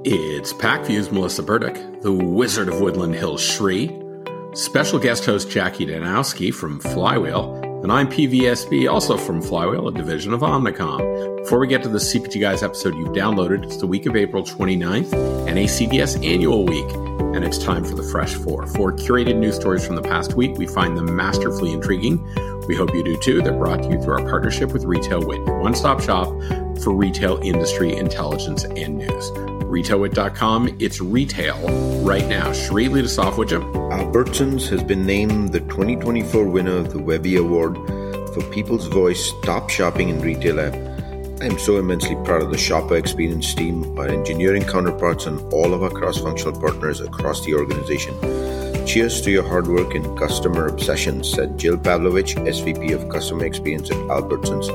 It's PacView's Melissa Burdick, the Wizard of Woodland Hills Shri, special guest host Jackie Danowski from Flywheel, and I'm PVSB, also from Flywheel, a division of Omnicom. Before we get to the CPG Guys episode you've downloaded, it's the week of April 29th, NACDS Annual Week, and it's time for the Fresh Four. Four curated news stories from the past week. We find them masterfully intriguing. We hope you do too. They're brought to you through our partnership with RetailWit, your one-stop shop for retail industry intelligence and news. RetailWit.com, it's retail right now. Shri, lead us off, would you? Albertsons has been named the 2024 winner of the Webby Award for People's Voice Top Shopping in Retail app. I am so immensely proud of the shopper experience team, our engineering counterparts, and all of our cross-functional partners across the organization. Cheers to your hard work and customer obsession, said Jill Pavlovich, SVP of Customer Experience at Albertsons.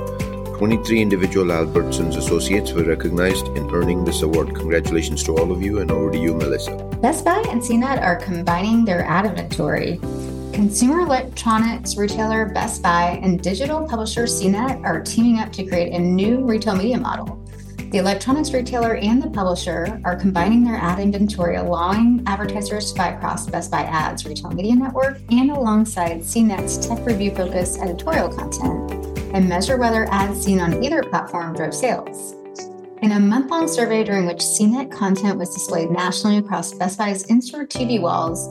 23 individual Albertsons associates were recognized in earning this award. Congratulations to all of you, and over to you, Melissa. Best Buy and CNET are combining their ad inventory. Consumer electronics retailer Best Buy and digital publisher CNET are teaming up to create a new retail media model. The electronics retailer and the publisher are combining their ad inventory, allowing advertisers to buy across Best Buy Ads retail media network and alongside CNET's tech review-focused editorial content, and measure whether ads seen on either platform drove sales. In a month-long survey during which CNET content was displayed nationally across Best Buy's in-store TV walls,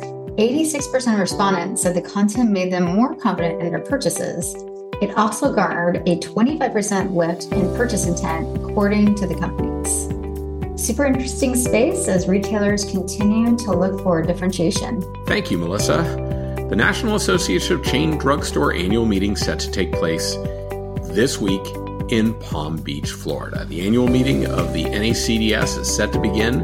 86% of respondents said the content made them more confident in their purchases. It also garnered a 25% lift in purchase intent, according to the companies. Super interesting space as retailers continue to look for differentiation. Thank you, Melissa. The National Association of Chain Drugstore annual meeting set to take place this week in Palm Beach, Florida. The annual meeting of the NACDS is set to begin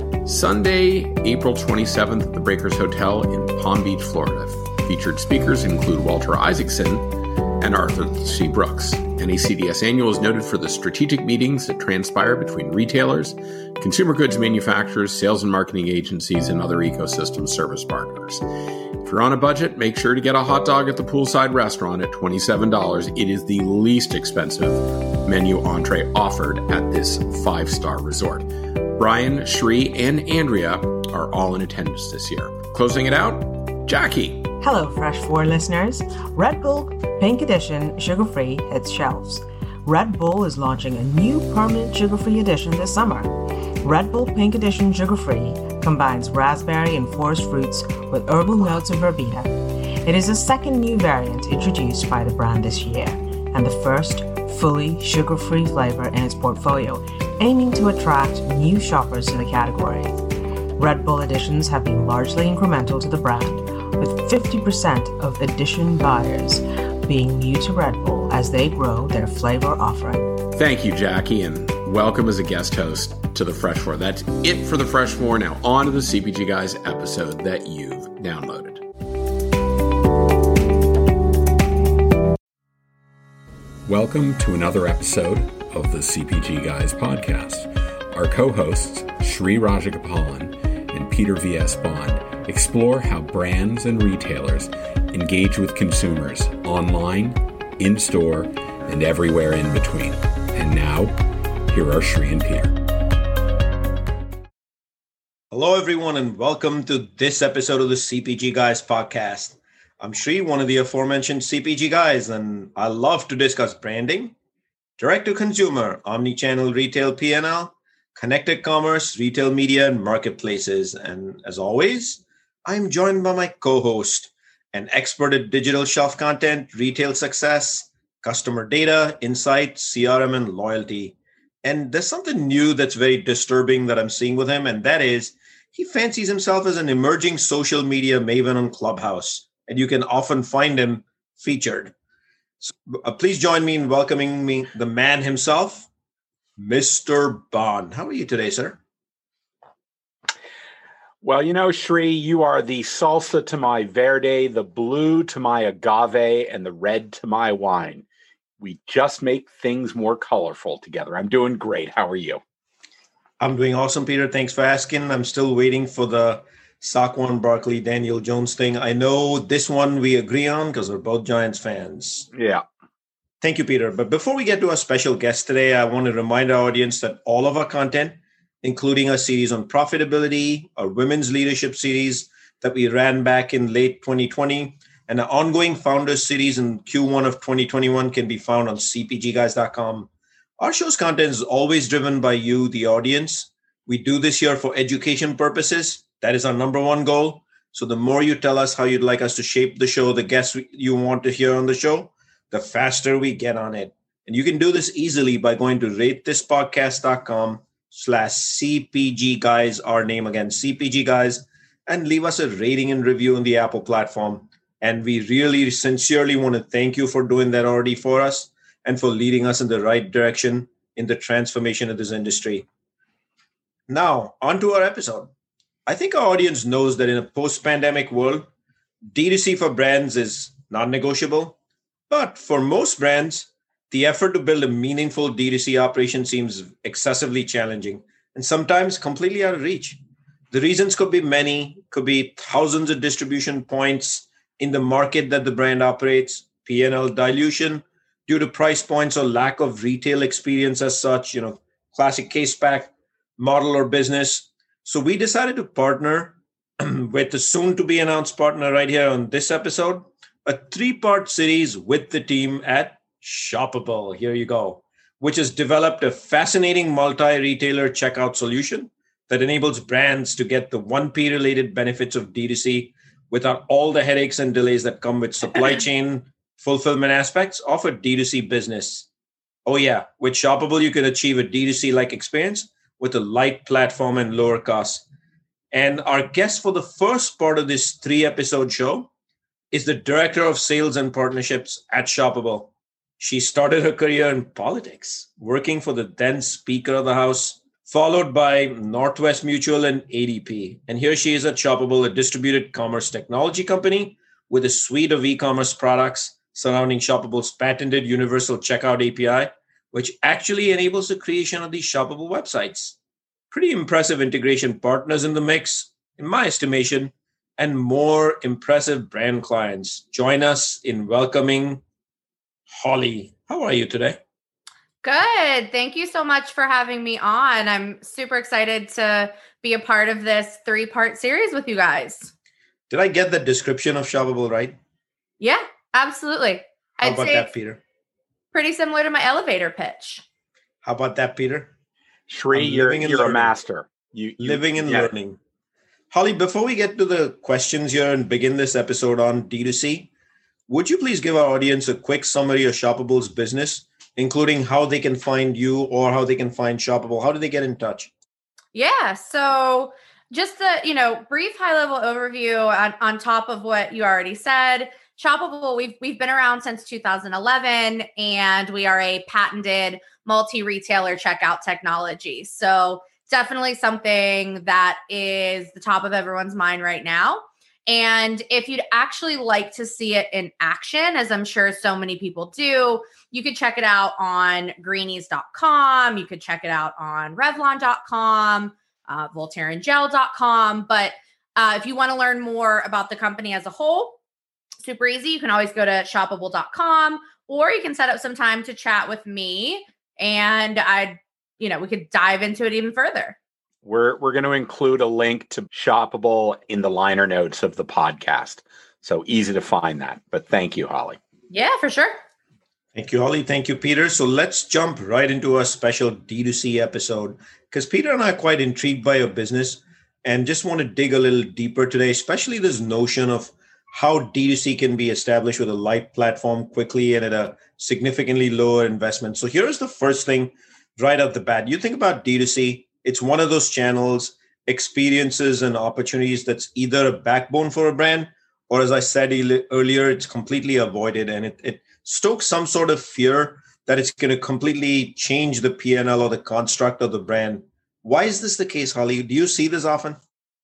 Sunday, April 27th at the Breakers Hotel in Palm Beach, Florida. Featured speakers include Walter Isaacson and Arthur C. Brooks. NACDS Annual is noted for the strategic meetings that transpire between retailers, consumer goods manufacturers, sales and marketing agencies, and other ecosystem service partners. If you're on a budget, make sure to get a hot dog at the poolside restaurant at $27. It is the least expensive menu entree offered at this five-star resort. Brian, Shri, and Andrea are all in attendance this year. Closing it out, Jackie. Hello, Fresh 4 listeners. Red Bull Pink Edition Sugar-Free hits shelves. Red Bull is launching a new permanent sugar-free edition this summer. Red Bull Pink Edition Sugar-Free combines raspberry and forest fruits with herbal notes of verbena. It is the second new variant introduced by the brand this year, and the first fully sugar-free flavor in its portfolio, aiming to attract new shoppers to the category. Red Bull editions have been largely incremental to the brand, with 50% of edition buyers being new to Red Bull as they grow their flavor offering. Thank you, Jackie, and welcome as a guest host to the Fresh Four. That's it for the Fresh Four. Now on to the CPG Guys episode that you've downloaded. Welcome to another episode of the CPG Guys podcast. Our co-hosts, Shri Rajagopalan and Peter V.S. Bond, explore how brands and retailers engage with consumers online, in-store, and everywhere in between. And now, here are Shri and Peter. Hello, everyone, and welcome to this episode of the CPG Guys podcast. I'm Shri, one of the aforementioned CPG guys, and I love to discuss branding, direct-to-consumer, omni-channel retail P&L, connected commerce, retail media, and marketplaces. And as always, I'm joined by my co-host, an expert at digital shelf content, retail success, customer data, insights, CRM, and loyalty. And there's something new that's very disturbing that I'm seeing with him, and that is he fancies himself as an emerging social media maven on Clubhouse, and you can often find him featured. So, please join me in welcoming the man himself, Mr. Bond. How are you today, sir? Well, you know, Shri, you are the salsa to my verde, the blue to my agave, and the red to my wine. We just make things more colorful together. I'm doing great. How are you? I'm doing awesome, Peter. Thanks for asking. I'm still waiting for the Saquon Barkley, Daniel Jones thing. I know this one we agree on because we're both Giants fans. Yeah. Thank you, Peter. But before we get to our special guest today, I want to remind our audience that all of our content including a series on profitability, our women's leadership series that we ran back in late 2020, and an ongoing Founders series in Q1 of 2021 can be found on cpgguys.com. Our show's content is always driven by you, the audience. We do this here for education purposes. That is our number one goal. So the more you tell us how you'd like us to shape the show, the guests you want to hear on the show, the faster we get on it. And you can do this easily by going to ratethispodcast.com/CPG guys, our name again, CPG guys, and leave us a rating and review on the Apple platform. And we really sincerely want to thank you for doing that already for us and for leading us in the right direction in the transformation of this industry. Now, on to our episode. I think our audience knows that in a post-pandemic world, D2C for brands is not negotiable. But for most brands, the effort to build a meaningful D2C operation seems excessively challenging and sometimes completely out of reach. The reasons could be many, could be thousands of distribution points in the market that the brand operates, P&L dilution due to price points or lack of retail experience as such, classic case pack model or business. So we decided to partner with the soon to be announced partner right here on this episode, a 3-part series with the team at Shoppable. Here you go, which has developed a fascinating multi-retailer checkout solution that enables brands to get the 1P related benefits of D2C without all the headaches and delays that come with supply chain fulfillment aspects of a D2C business. Oh yeah, with Shoppable, you can achieve a D2C-like experience with a light platform and lower costs. And our guest for the first part of this 3-episode show is the Director of Sales and Partnerships at Shoppable. She started her career in politics, working for the then Speaker of the House, followed by Northwest Mutual and ADP. And here she is at Shoppable, a distributed commerce technology company with a suite of e-commerce products surrounding Shoppable's patented universal checkout API, which actually enables the creation of these shoppable websites. Pretty impressive integration partners in the mix, in my estimation, and more impressive brand clients. Join us in welcoming Holly. How are you today? Good. Thank you so much for having me on. I'm super excited to be a part of this 3-part series with you guys. Did I get the description of Shoppable right? Yeah, absolutely. How about that, Peter? Pretty similar to my elevator pitch. How about that, Peter? Shri, you're a master. You living and learning. Holly, before we get to the questions here and begin this episode on D2C, would you please give our audience a quick summary of Shoppable's business, including how they can find you or how they can find Shoppable? How do they get in touch? Yeah, so just the brief high-level overview on top of what you already said. Shoppable, we've been around since 2011, and we are a patented multi-retailer checkout technology. So definitely something that is the top of everyone's mind right now. And if you'd actually like to see it in action, as I'm sure so many people do, you could check it out on greenies.com. You could check it out on revlon.com, voltaireandgel.com. But if you want to learn more about the company as a whole, super easy. You can always go to shoppable.com, or you can set up some time to chat with me, and we could dive into it even further. We're going to include a link to Shoppable in the liner notes of the podcast. So easy to find that. But thank you, Holly. Yeah, for sure. Thank you, Holly. Thank you, Peter. So let's jump right into our special D2C episode, because Peter and I are quite intrigued by your business and just want to dig a little deeper today, especially this notion of how D2C can be established with a light platform quickly and at a significantly lower investment. So here's the first thing right out the bat. You think about D2C, it's one of those channels, experiences, and opportunities that's either a backbone for a brand, or as I said earlier, it's completely avoided, and it stokes some sort of fear that it's going to completely change the P&L or the construct of the brand. Why is this the case, Holly? Do you see this often?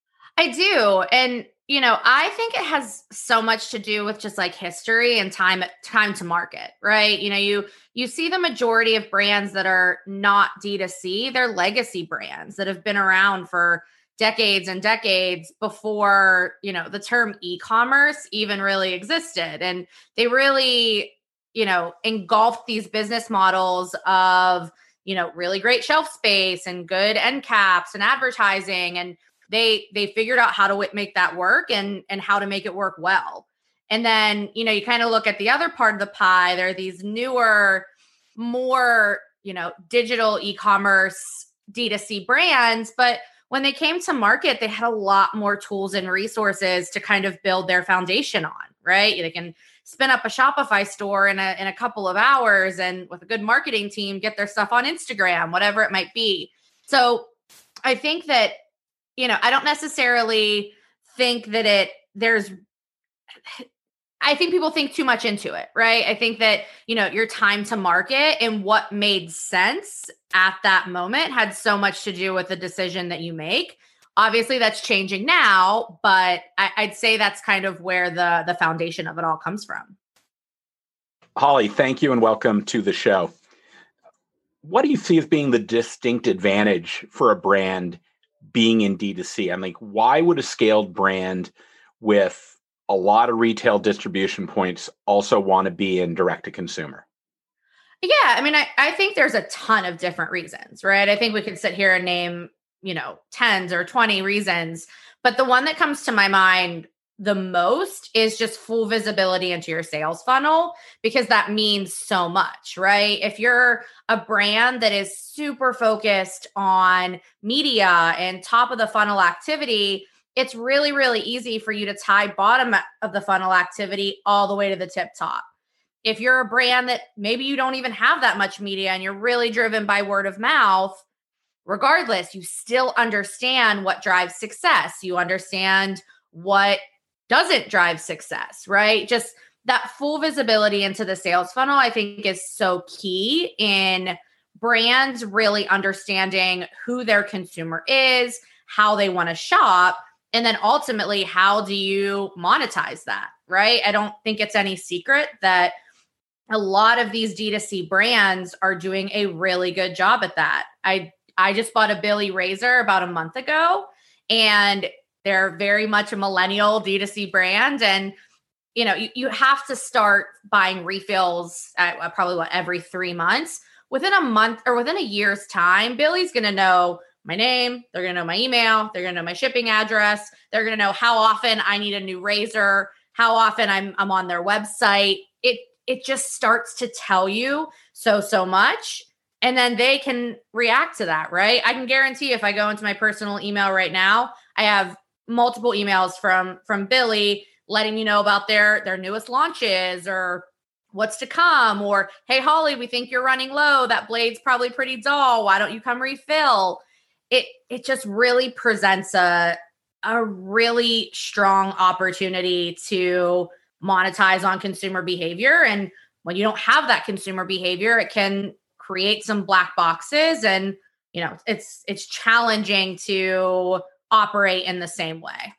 I do. And I think it has so much to do with just like history and time to market, right? You see the majority of brands that are not D2C, they're legacy brands that have been around for decades and decades before, the term e-commerce even really existed. And they really, engulfed these business models of really great shelf space and good end caps and advertising. And they figured out how to make that work and how to make it work well. And then, you kind of look at the other part of the pie. There are these newer, more, digital e-commerce D2C brands, but when they came to market, they had a lot more tools and resources to kind of build their foundation on, right? They can spin up a Shopify store in a couple of hours and with a good marketing team, get their stuff on Instagram, whatever it might be. So I think that, I don't necessarily think that I think people think too much into it, right? I think that, your time to market and what made sense at that moment had so much to do with the decision that you make. Obviously, that's changing now, but I'd say that's kind of where the foundation of it all comes from. Holly, thank you and welcome to the show. What do you see as being the distinct advantage for a brand being in D2C? I'm like, why would a scaled brand with a lot of retail distribution points also want to be in direct to consumer? Yeah, I think there's a ton of different reasons, right? I think we could sit here and name, 10s or 20 reasons, but the one that comes to my mind the most is just full visibility into your sales funnel, because that means so much, right? If you're a brand that is super focused on media and top of the funnel activity, it's really, really easy for you to tie bottom of the funnel activity all the way to the tip top. If you're a brand that maybe you don't even have that much media and you're really driven by word of mouth, regardless, you still understand what drives success. You understand what doesn't drive success, right? Just that full visibility into the sales funnel, I think, is so key in brands really understanding who their consumer is, how they want to shop, and then ultimately, how do you monetize that, right? I don't think it's any secret that a lot of these D2C brands are doing a really good job at that. I just bought a Billy razor about a month ago, and they're very much a millennial D2C brand. And, you have to start buying refills at probably every 3 months. Within a month or within a year's time, Billy's going to know my name. They're going to know my email. They're going to know my shipping address. They're going to know how often I need a new razor, how often I'm on their website. It just starts to tell you so much. And then they can react to that, right? I can guarantee if I go into my personal email right now, I have multiple emails from Billy letting me know about their newest launches or what's to come, or, hey, Holly, we think you're running low. That blade's probably pretty dull. Why don't you come refill? It just really presents a really strong opportunity to monetize on consumer behavior. And when you don't have that consumer behavior, it can create some black boxes, and it's challenging to operate in the same way.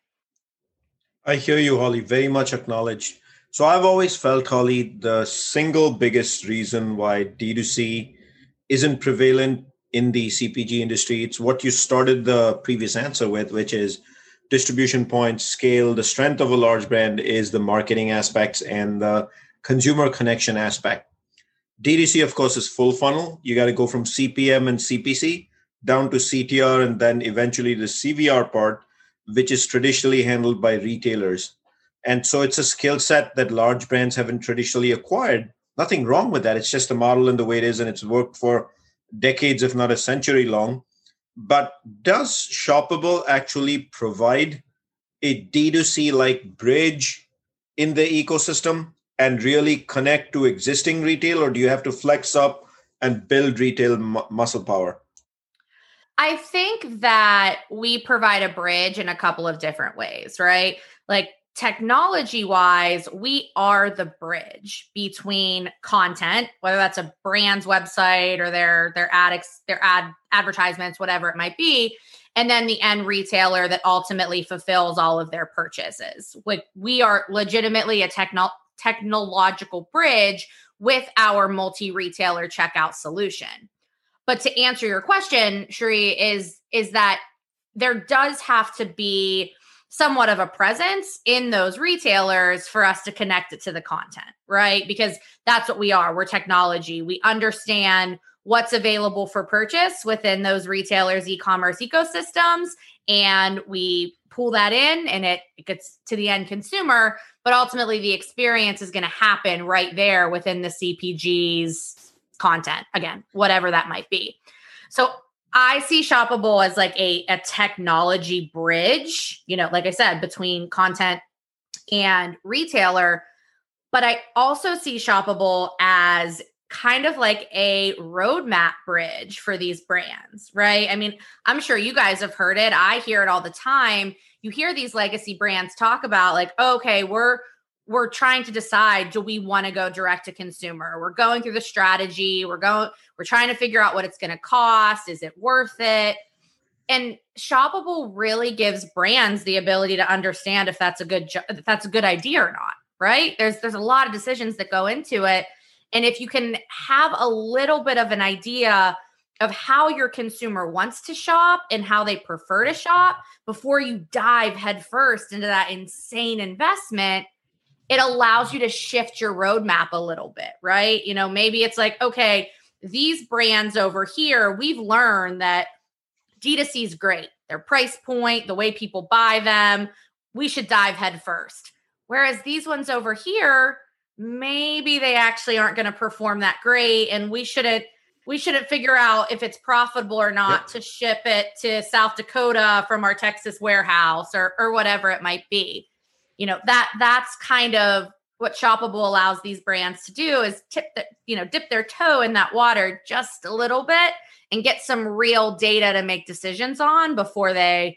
I hear you, Holly, very much acknowledged. So I've always felt, Holly, the single biggest reason why D2C isn't prevalent in the CPG industry, it's what you started the previous answer with, which is distribution points, scale. The strength of a large brand is the marketing aspects and the consumer connection aspect. D2C, of course, is full funnel. You got to go from CPM and CPC down to CTR and then eventually the CVR part, which is traditionally handled by retailers. And so it's a skill set that large brands haven't traditionally acquired. Nothing wrong with that. It's just a model and the way it is, and it's worked for decades, if not a century long. But does Shoppable actually provide a D2C-like bridge in the ecosystem and really connect to existing retail, or do you have to flex up and build retail muscle power? I think that we provide a bridge in a couple of different ways, right? Like technology-wise, we are the bridge between content, whether that's a brand's website or their advertisements, whatever it might be, and then the end retailer that ultimately fulfills all of their purchases. Like we are legitimately a technological bridge with our multi-retailer checkout solution. But to answer your question, Shri, is that there does have to be somewhat of a presence in those retailers for us to connect it to the content, right? Because that's what we are. We're technology. We understand what's available for purchase within those retailers' e-commerce ecosystems. And we pull that in and it gets to the end consumer, but ultimately the experience is going to happen right there within the CPG's content, again, whatever that might be. So I see Shoppable as like a technology bridge, like I said, between content and retailer. But I also see Shoppable as kind of like a roadmap bridge for these brands, right? I mean, I'm sure you guys have heard it. I hear it all the time. You hear these legacy brands talk about like, okay, we're trying to decide, do we want to go direct to consumer? We're going through the strategy. We're trying to figure out what it's going to cost. Is it worth it? And Shoppable really gives brands the ability to understand if that's a good idea or not, right? There's a lot of decisions that go into it. And if you can have a little bit of an idea of how your consumer wants to shop and how they prefer to shop before you dive headfirst into that insane investment, it allows you to shift your roadmap a little bit, right? Maybe it's like, okay, these brands over here, we've learned that D2C is great. Their price point, the way people buy them, we should dive headfirst. Whereas these ones over here, maybe they actually aren't going to perform that great. And we shouldn't figure out if it's profitable or not to ship it to South Dakota from our Texas warehouse or whatever it might be. That's kind of what Shoppable allows these brands to do is dip their toe in that water just a little bit and get some real data to make decisions on before they,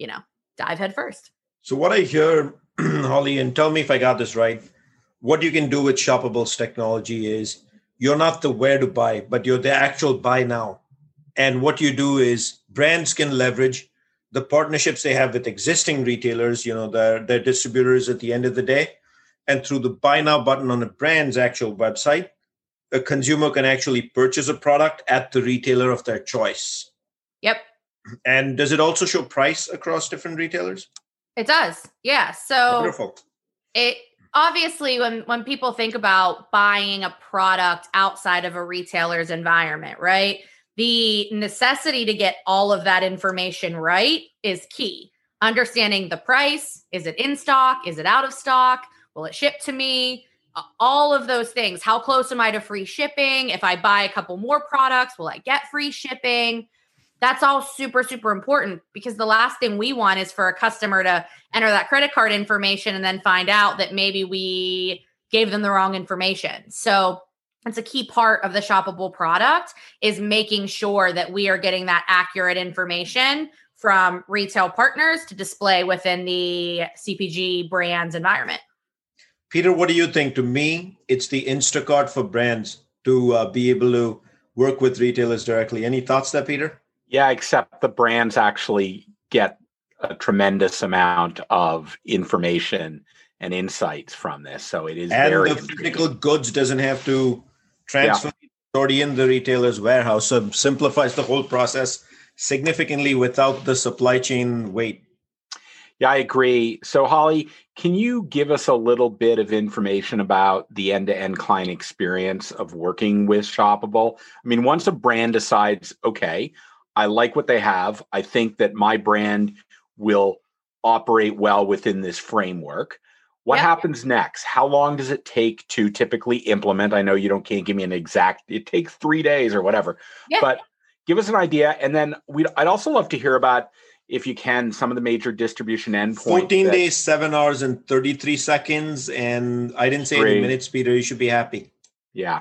dive head first. So what I hear, Holly, and tell me if I got this right, what you can do with Shoppable's technology is you're not the where to buy, but you're the actual buy now. And what you do is brands can leverage the partnerships they have with existing retailers, their distributors at the end of the day. And through the buy now button on a brand's actual website, a consumer can actually purchase a product at the retailer of their choice. Yep. And does it also show price across different retailers? It does. Yeah. So wonderful. It obviously, when people think about buying a product outside of a retailer's environment, right? The necessity to get all of that information right is key. Understanding the price, is it in stock? Is it out of stock? Will it ship to me? All of those things. How close am I to free shipping? If I buy a couple more products, will I get free shipping? That's all super, super important because the last thing we want is for a customer to enter that credit card information and then find out that maybe we gave them the wrong information. So it's a key part of the Shoppable product is making sure that we are getting that accurate information from retail partners to display within the CPG brand's environment. Peter, what do you think? To me, it's the Instacart for brands to be able to work with retailers directly. Any thoughts there, Peter? Yeah, except the brands actually get a tremendous amount of information and insights from this. So it is very the physical goods doesn't have to transfer already in the retailer's warehouse. So it simplifies the whole process significantly without the supply chain weight. Yeah, I agree. So Holly, can you give us a little bit of information about the end-to-end client experience of working with Shoppable? I mean, once a brand decides, okay, I like what they have, I think that my brand will operate well within this framework. What happens next? How long does it take to typically implement? I know you can't give me an exact, it takes 3 days or whatever, but give us an idea. And then I'd also love to hear about, if you can, some of the major distribution endpoints. 14 days, 7 hours and 33 seconds. And I didn't say any minutes, Peter. You should be happy. Yeah.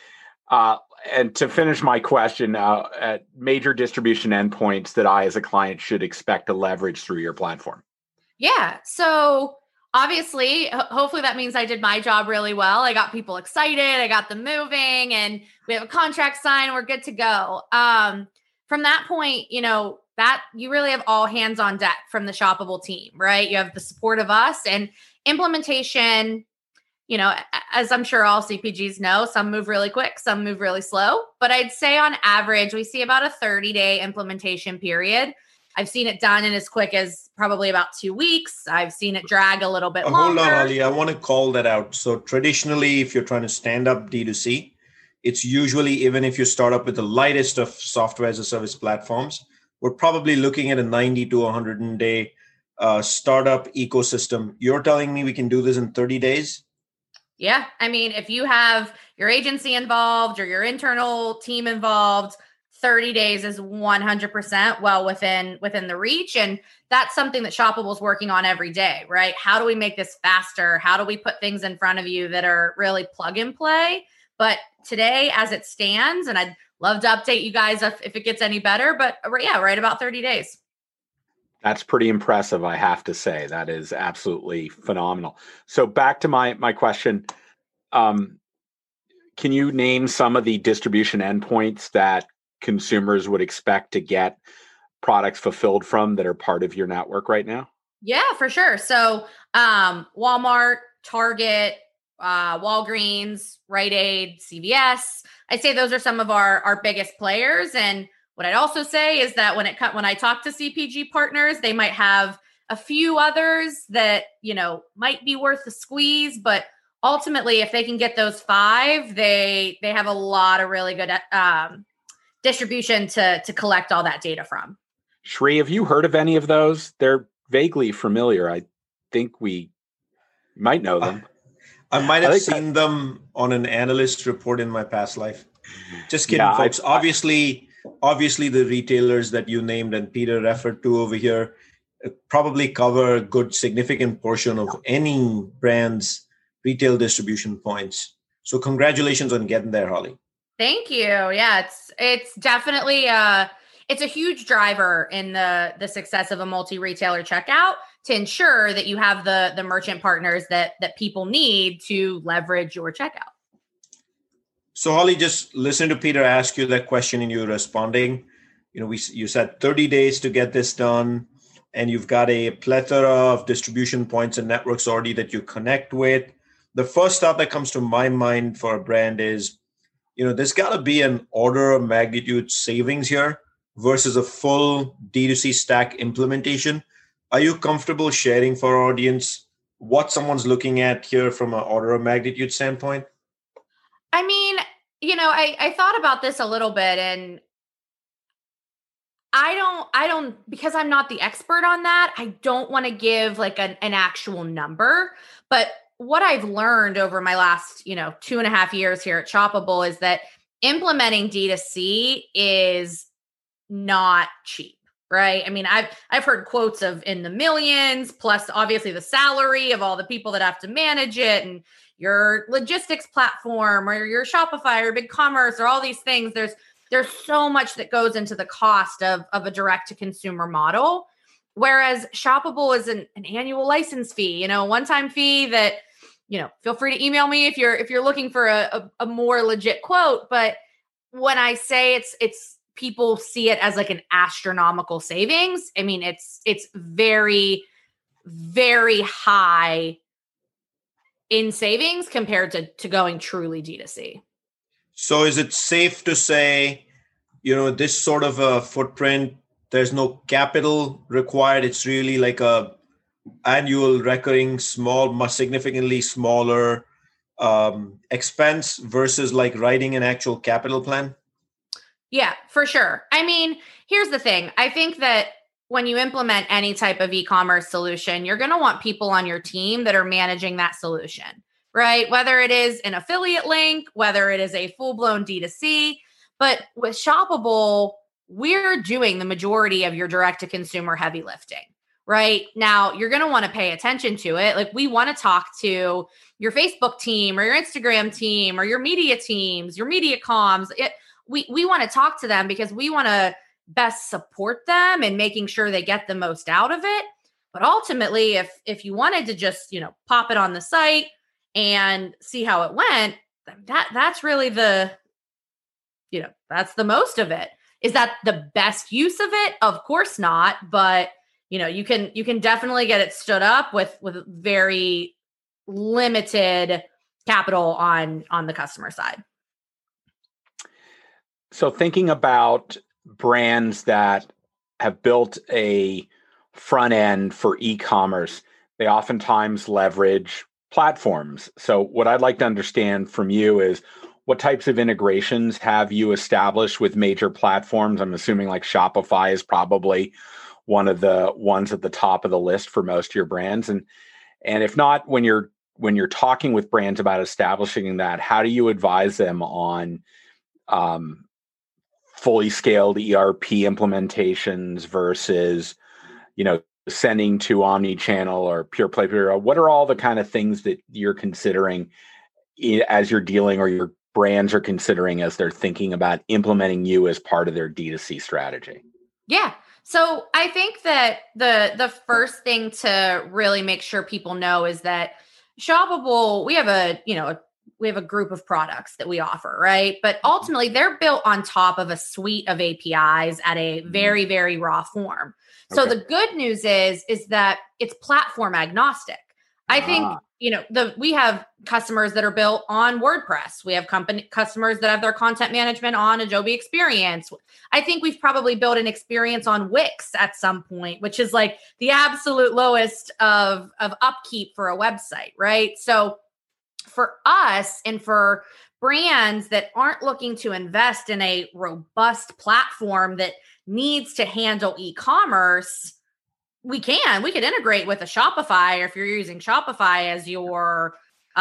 And to finish my question, major distribution endpoints that I, as a client, should expect to leverage through your platform. Yeah. So obviously, hopefully that means I did my job really well. I got people excited. I got them moving and we have a contract signed. We're good to go. From that point, that you really have all hands on deck from the Shoppable team, right? You have the support of us and implementation. As I'm sure all CPGs know, some move really quick, some move really slow. But I'd say on average, we see about a 30-day implementation period. I've seen it done in as quick as probably about 2 weeks. I've seen it drag a little bit longer. Hold on, Ali. I want to call that out. So traditionally, if you're trying to stand up D2C, it's usually, even if you start up with the lightest of software as a service platforms, we're probably looking at a 90 to 100 day startup ecosystem. You're telling me we can do this in 30 days? Yeah. I mean, if you have your agency involved or your internal team involved, 30 days is 100% well within the reach. And that's something that Shoppable is working on every day, right? How do we make this faster? How do we put things in front of you that are really plug and play? But today, as it stands, and I'd love to update you guys if it gets any better, but yeah, right about 30 days. That's pretty impressive, I have to say. That is absolutely phenomenal. So back to my question. Can you name some of the distribution endpoints that consumers would expect to get products fulfilled from that are part of your network right now? Yeah, for sure. So Walmart, Target, Walgreens, Rite Aid, CVS. I'd say those are some of our biggest players. And what I'd also say is that when I talk to CPG partners, they might have a few others that, might be worth the squeeze, but ultimately, if they can get those 5, they have a lot of really good distribution to collect all that data from. Shri, have you heard of any of those? They're vaguely familiar. I think we might know them. I might have seen them on an analyst report in my past life. Just kidding, folks. Obviously, the retailers that you named and Peter referred to over here probably cover a good significant portion of any brand's retail distribution points. So congratulations on getting there, Holly. Thank you. Yeah, it's definitely it's a huge driver in the success of a multi-retailer checkout to ensure that you have the merchant partners that people need to leverage your checkout. So Holly, just listen to Peter ask you that question and you responding. You said 30 days to get this done, and you've got a plethora of distribution points and networks already that you connect with. The first thought that comes to my mind for a brand is, there's got to be an order of magnitude savings here versus a full D2C stack implementation. Are you comfortable sharing for our audience what someone's looking at here from an order of magnitude standpoint? I mean, I thought about this a little bit, and I don't, because I'm not the expert on that, I don't want to give like an actual number, but what I've learned over my last, 2.5 years here at Shoppable is that implementing D2C is not cheap, right? I mean, I've heard quotes of in the millions, plus obviously the salary of all the people that have to manage it, and your logistics platform or your Shopify or BigCommerce or all these things. There's so much that goes into the cost of a direct to consumer model. Whereas Shoppable is an annual license fee, a one-time fee that, feel free to email me if you're looking for a more legit quote. But when I say it's people see it as like an astronomical savings, I mean, it's very, very high in savings compared to going truly D2C. So is it safe to say, this sort of a footprint, there's no capital required. It's really like a annual recurring significantly smaller expense versus like writing an actual capital plan? Yeah, for sure. I mean, here's the thing. I think that when you implement any type of e-commerce solution, you're going to want people on your team that are managing that solution, right? Whether it is an affiliate link, whether it is a full-blown D2C. But with Shoppable, we're doing the majority of your direct-to-consumer heavy lifting, right? Now, you're going to want to pay attention to it. Like, we want to talk to your Facebook team or your Instagram team or your media teams, your media comms. We want to talk to them because we want to best support them and making sure they get the most out of it. But ultimately, if you wanted to just, pop it on the site and see how it went, that's really that's the most of it. Is that the best use of it? Of course not. But, you can definitely get it stood up with very limited capital on the customer side. So thinking about brands that have built a front end for e-commerce, they oftentimes leverage platforms. So what I'd like to understand from you is, what types of integrations have you established with major platforms? I'm assuming like Shopify is probably one of the ones at the top of the list for most of your brands. And if not, when you're talking with brands about establishing that, how do you advise them on fully scaled ERP implementations versus, sending to omni-channel or pure play? What are all the kind of things that you're considering as you're dealing, or your brands are considering as they're thinking about implementing you as part of their D2C strategy? Yeah. So I think that the first thing to really make sure people know is that Shoppable, we have a group of products that we offer, right? But ultimately they're built on top of a suite of APIs at a very, very raw form. So the good news is that it's platform agnostic. I think, we have customers that are built on WordPress. We have customers that have their content management on Adobe Experience. I think we've probably built an experience on Wix at some point, which is like the absolute lowest of upkeep for a website, right? So for us and for brands that aren't looking to invest in a robust platform that needs to handle e-commerce, we could integrate with a Shopify, or if you're using Shopify as your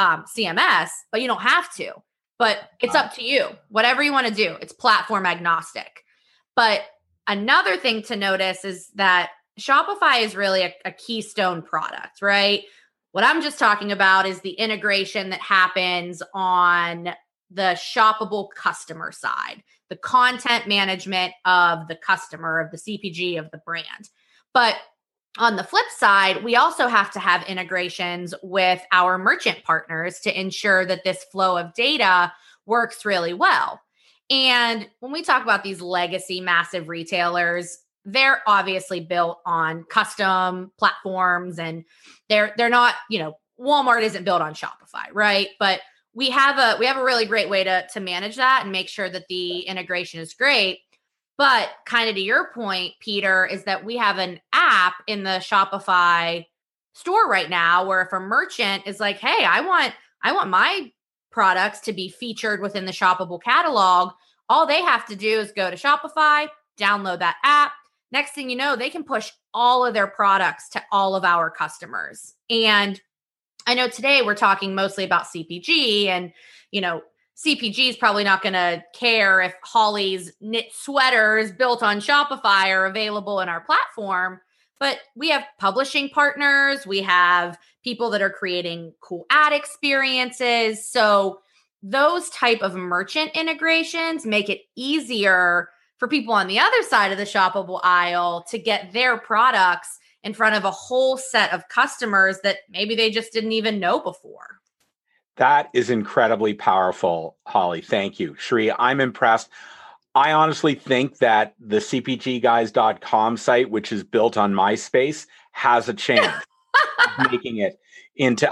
CMS, but you don't have to. But it's up to you. Whatever you want to do, it's platform agnostic. But another thing to notice is that Shopify is really a keystone product, right? What I'm just talking about is the integration that happens on the shoppable customer side, the content management of the customer, of the CPG of the brand. But on the flip side, we also have to have integrations with our merchant partners to ensure that this flow of data works really well. And when we talk about these legacy massive retailers, they're obviously built on custom platforms, and they're not, Walmart isn't built on Shopify, right? But we have a really great way to manage that and make sure that the integration is great. But kind of to your point, Peter, is that we have an app in the Shopify store right now where if a merchant is like, hey, I want my products to be featured within the shoppable catalog, all they have to do is go to Shopify, download that app. Next thing you know, they can push all of their products to all of our customers. And I know today we're talking mostly about CPG, and, CPG is probably not going to care if Holly's knit sweaters built on Shopify are available in our platform. But we have publishing partners. We have people that are creating cool ad experiences. So those type of merchant integrations make it easier for people on the other side of the shoppable aisle to get their products in front of a whole set of customers that maybe they just didn't even know before. That is incredibly powerful, Holly. Thank you. Sri, I'm impressed. I honestly think that the cpgguys.com site, which is built on MySpace, has a chance of making it into,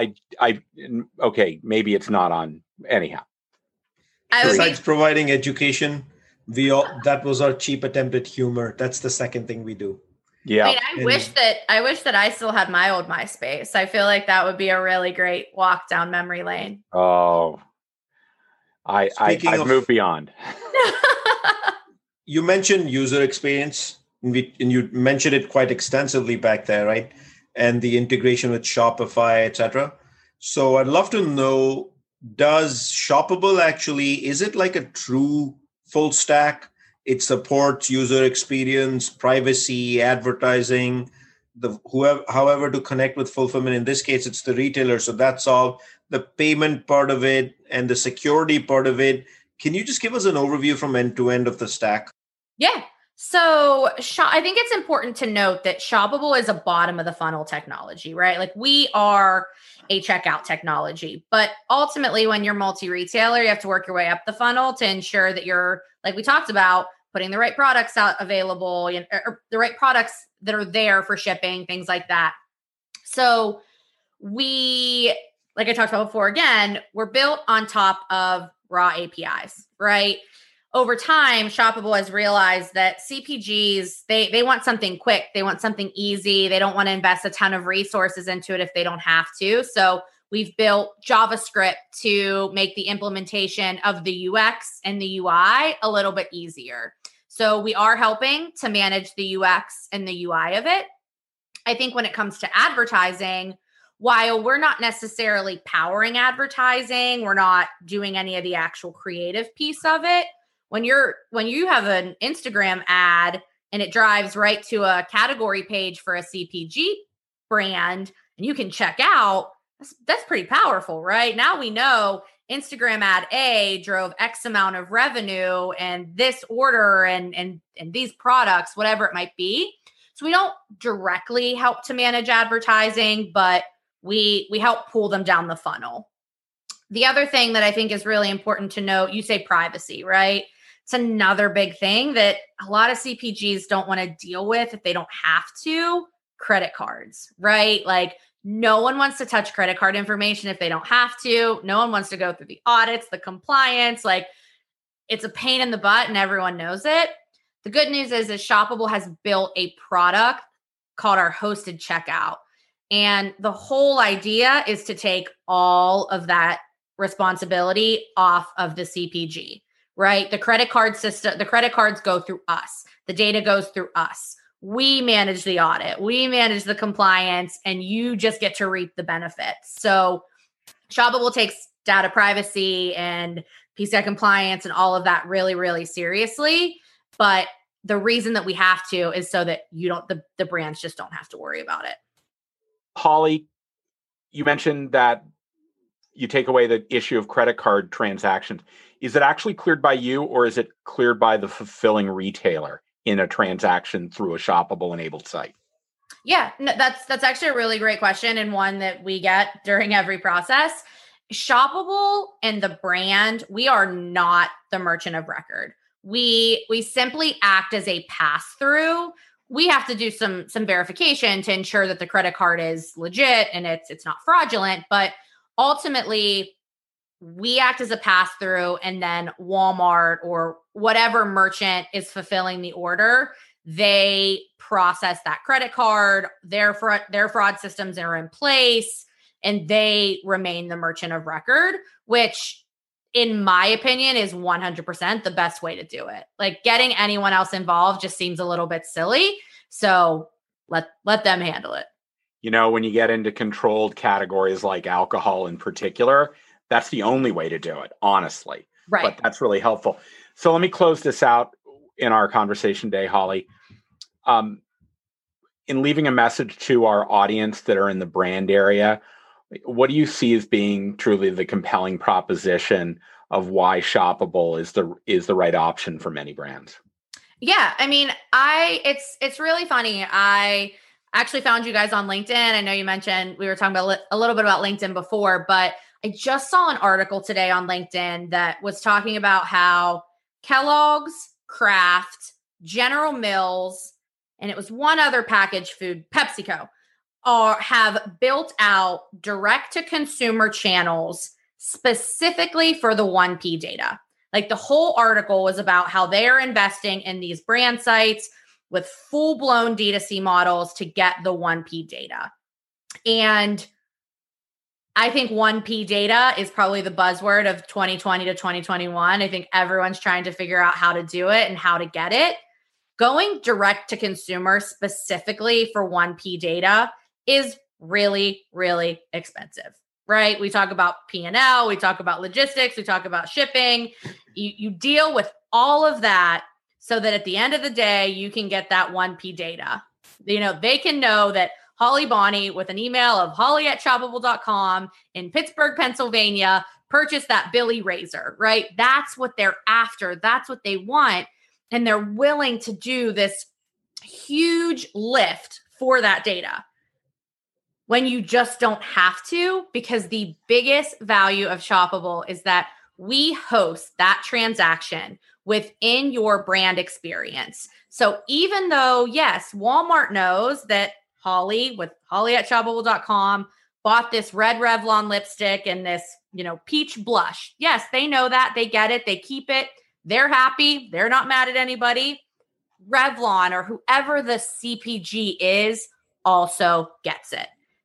okay, maybe it's not on, anyhow. Besides providing education, that was our cheap attempt at humor. That's the second thing we do. Yeah. I wish that I still had my old MySpace. I feel like that would be a really great walk down memory lane. Oh, I've moved beyond. You mentioned user experience, and you mentioned it quite extensively back there, right? And the integration with Shopify, etc. So I'd love to know, does Shoppable is it like a true full stack? It supports user experience, privacy, advertising, however to connect with fulfillment. In this case, it's the retailer. So that's all. The payment part of it and the security part of it. Can you just give us an overview from end to end of the stack? Yeah. So I think it's important to note that Shoppable is a bottom of the funnel technology, right? Like we are a checkout technology, but ultimately when you're multi-retailer, you have to work your way up the funnel to ensure that you're, like we talked about, putting the right products out available, or the right products that are there for shipping, things like that. So we, like I talked about before, again, we're built on top of raw APIs, right? Over time, Shoppable has realized that CPGs, they want something quick. They want something easy. They don't want to invest a ton of resources into it if they don't have to. So We've built JavaScript to make the implementation of the UX and the UI a little bit easier. So we are helping to manage the UX and the UI of it. I think when it comes to advertising, while we're not necessarily powering advertising, we're not doing any of the actual creative piece of it. When you have an Instagram ad and it drives right to a category page for a CPG brand and you can check out, that's pretty powerful, right? Now we know Instagram ad A drove X amount of revenue and this order and these products, whatever it might be. So we don't directly help to manage advertising, but we help pull them down the funnel. The other thing that I think is really important to note, you say privacy, right? It's another big thing that a lot of CPGs don't want to deal with if they don't have to. Credit cards, right? Like no one wants to touch credit card information if they don't have to. No one wants to go through the audits, the compliance. Like it's a pain in the butt and everyone knows it. The good news is that Shoppable has built a product called our hosted checkout. And the whole idea is to take all of that responsibility off of the CPG, right? The credit card system, the credit cards go through us. The data goes through us. We manage the audit. We manage the compliance, and you just get to reap the benefits. So Shoppable takes data privacy and PCI compliance and all of that really, really seriously. But the reason that we have to is so that the brands just don't have to worry about it. Holly, you mentioned that you take away the issue of credit card transactions. Is it actually cleared by you, or is it cleared by the fulfilling retailer in a transaction through a Shoppable enabled site? Yeah, no, that's actually a really great question, and one that we get during every process. Shoppable and the brand, we are not the merchant of record. We simply act as a pass-through. We have to do some verification to ensure that the credit card is legit and it's not fraudulent. But ultimately, we act as a pass-through, and then Walmart or whatever merchant is fulfilling the order, they process that credit card. Their fraud systems are in place, and they remain the merchant of record, which in my opinion, is 100% the best way to do it. Like getting anyone else involved just seems a little bit silly. So let them handle it. You know, when you get into controlled categories like alcohol in particular, that's the only way to do it, honestly. Right. But that's really helpful. So let me close this out in our conversation today, Holly. In leaving a message to our audience that are in the brand area, what do you see as being truly the compelling proposition of why Shoppable is the right option for many brands? Yeah, I mean, it's really funny. I actually found you guys on LinkedIn. I know you mentioned we were talking about a little bit about LinkedIn before, but I just saw an article today on LinkedIn that was talking about how Kellogg's, Kraft, General Mills, and it was one other packaged food, PepsiCo, have built out direct-to-consumer channels specifically for the 1P data. Like the whole article was about how they're investing in these brand sites with full-blown D2C models to get the 1P data. And I think 1P data is probably the buzzword of 2020 to 2021. I think everyone's trying to figure out how to do it and how to get it. Going direct to consumer specifically for 1P data is really, really expensive, right? We talk about P&L, we talk about logistics, we talk about shipping. You deal with all of that so that at the end of the day, you can get that 1P data. You know, they can know that Holly Bonney with an email of holly@shoppable.com in Pittsburgh, Pennsylvania, purchased that Billy razor, right? That's what they're after. That's what they want. And they're willing to do this huge lift for that data when you just don't have to, because the biggest value of Shoppable is that we host that transaction within your brand experience. So even though, yes, Walmart knows that Holly with holly@shoppable.com bought this red Revlon lipstick and this, peach blush. Yes, they know that. They get it. They keep it. They're happy. They're not mad at anybody. Revlon or whoever the CPG is also gets it.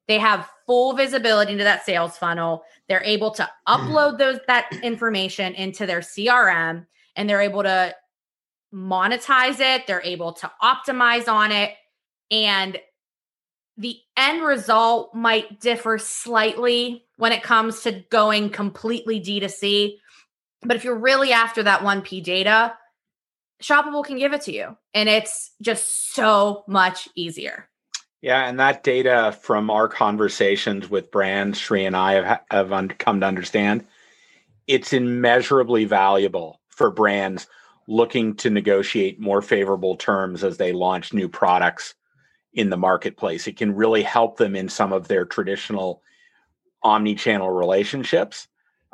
They have full visibility into that sales funnel. They're able to upload that information into their CRM, and they're able to monetize it. They're able to optimize on it. And the end result might differ slightly when it comes to going completely D2C. But if you're really after that 1P data, Shoppable can give it to you. And it's just so much easier. Yeah, and that data from our conversations with brands, Sri and I have come to understand, it's immeasurably valuable for brands looking to negotiate more favorable terms as they launch new products in the marketplace. It can really help them in some of their traditional omni-channel relationships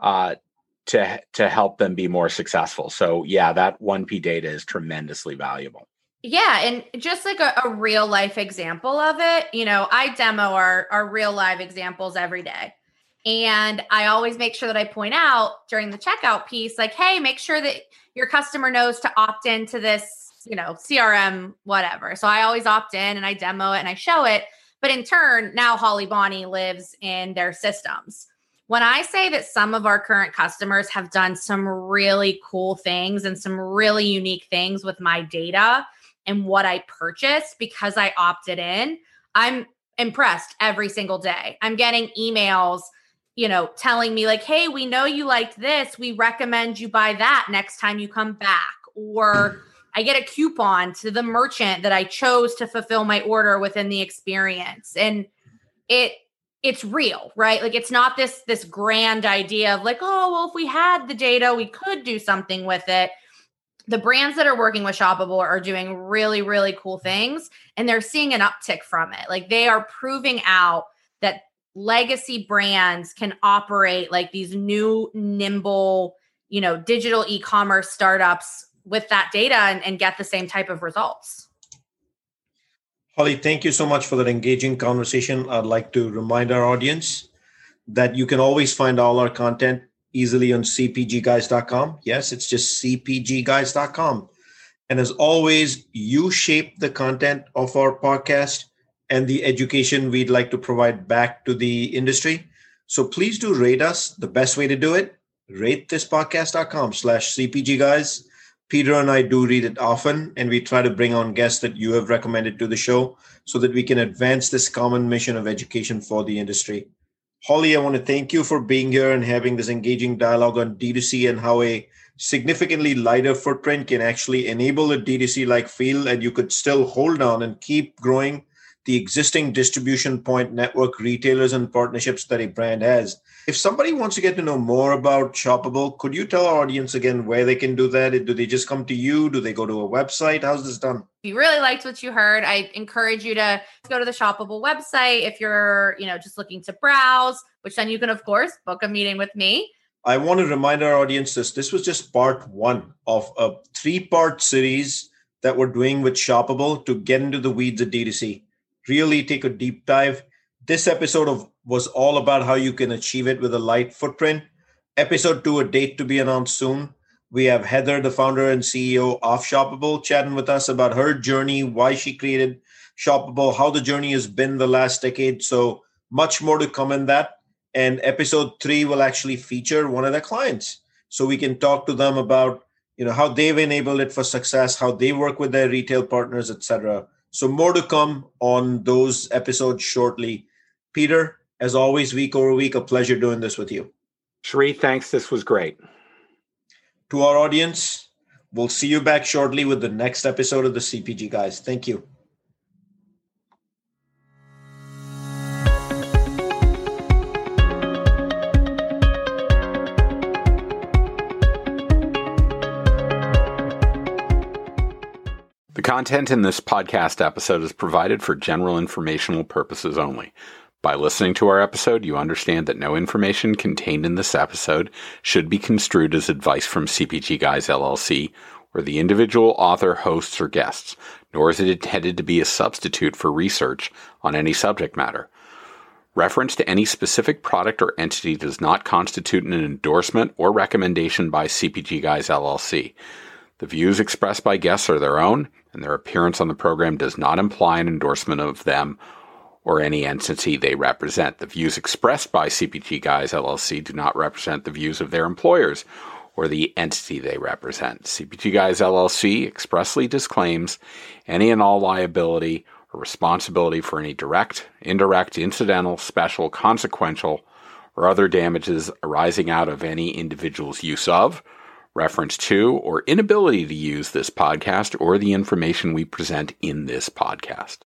to help them be more successful. So yeah, that 1P data is tremendously valuable. Yeah. And just like a real life example of it, I demo our real live examples every day. And I always make sure that I point out during the checkout piece, like, hey, make sure that your customer knows to opt into this, CRM, whatever. So I always opt in and I demo it and I show it. But in turn, now Holly Bonnie lives in their systems. When I say that some of our current customers have done some really cool things and some really unique things with my data and what I purchased because I opted in, I'm impressed every single day. I'm getting emails, telling me like, hey, we know you liked this. We recommend you buy that next time you come back. Or I get a coupon to the merchant that I chose to fulfill my order within the experience. And it's real, right? Like it's not this grand idea of like, oh, well, if we had the data, we could do something with it. The brands that are working with Shoppable are doing really, really cool things, and they're seeing an uptick from it. Like they are proving out that legacy brands can operate like these new, nimble, digital e-commerce startups with that data and get the same type of results. Holly, thank you so much for that engaging conversation. I'd like to remind our audience that you can always find all our content easily on cpgguys.com. Yes, it's just cpgguys.com. And as always, you shape the content of our podcast and the education we'd like to provide back to the industry. So please do rate us. The best way to do it, ratethispodcast.com/cpgguys. Peter and I do read it often, and we try to bring on guests that you have recommended to the show so that we can advance this common mission of education for the industry. Holly, I want to thank you for being here and having this engaging dialogue on D2C and how a significantly lighter footprint can actually enable a D2C-like feel, and you could still hold on and keep growing the existing distribution point network retailers and partnerships that a brand has. If somebody wants to get to know more about Shoppable, could you tell our audience again where they can do that? Do they just come to you? Do they go to a website? How's this done? If you really liked what you heard, I encourage you to go to the Shoppable website. If you're, just looking to browse, which then you can, of course, book a meeting with me. I want to remind our audience this was just part one of a 3-part series that we're doing with Shoppable to get into the weeds of D2C. Really take a deep dive. This episode was all about how you can achieve it with a light footprint. Episode 2, a date to be announced soon. We have Heather, the founder and CEO of Shoppable, chatting with us about her journey, why she created Shoppable, how the journey has been the last decade. So much more to come in that. And episode 3 will actually feature one of their clients. So we can talk to them about, how they've enabled it for success, how they work with their retail partners, etc. So more to come on those episodes shortly. Peter, as always, week over week, a pleasure doing this with you. Sri, thanks. This was great. To our audience, we'll see you back shortly with the next episode of the CPG Guys. Thank you. The content in this podcast episode is provided for general informational purposes only. By listening to our episode, you understand that no information contained in this episode should be construed as advice from CPG Guys LLC or the individual author, hosts, or guests, nor is it intended to be a substitute for research on any subject matter. Reference to any specific product or entity does not constitute an endorsement or recommendation by CPG Guys LLC. The views expressed by guests are their own, and their appearance on the program does not imply an endorsement of them or any entity they represent. The views expressed by CPG Guys LLC do not represent the views of their employers or the entity they represent. CPG Guys LLC expressly disclaims any and all liability or responsibility for any direct, indirect, incidental, special, consequential, or other damages arising out of any individual's use of, reference to, or inability to use this podcast or the information we present in this podcast.